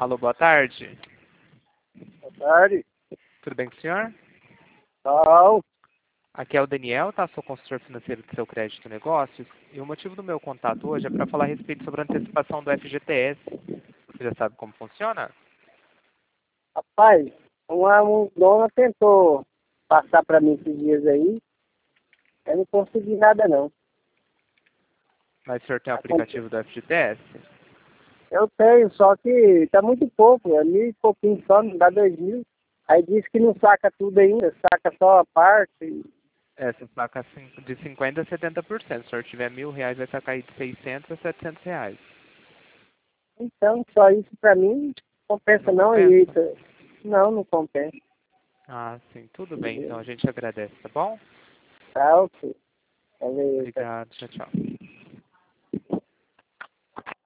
Alô, boa tarde. Boa tarde. Tudo bem com o senhor? Tchau. Aqui é o Daniel, tá? Sou consultor financeiro do seu crédito e negócios. E o motivo do meu contato hoje é para falar a respeito sobre a antecipação do FGTS. Você já sabe como funciona? Rapaz, uma dona tentou passar para mim esses dias aí. Eu não consegui nada, não. Mas o senhor tem o aplicativo do FGTS? Eu tenho, só que tá muito pouco. É 1.000 e pouquinho só, não dá 2.000. Aí diz que não saca tudo ainda, saca só a parte. É, você saca de 50% a 70%. Se o senhor tiver R$ 1.000, vai sacar aí de R$ 600 a R$ 700. Então, só isso para mim compensa Não não. compensa? Não compensa. Ah, sim. Tudo bem, então. A gente agradece, tá bom? Tá, ok. Beleza. Obrigado. Tchau, tchau.